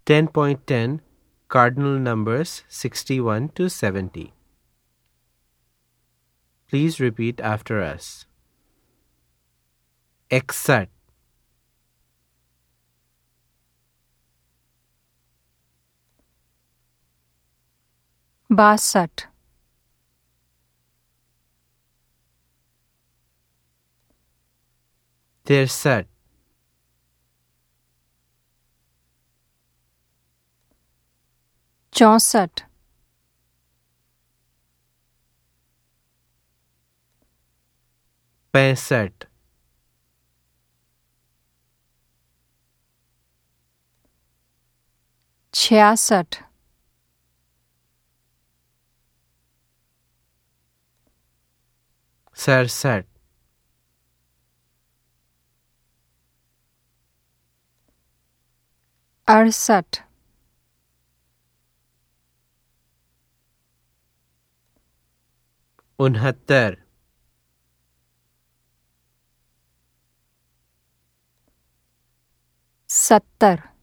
10.10 Cardinal numbers 61 to 70. Please repeat after us. 61 62 63 64 65 66 67 68 69 70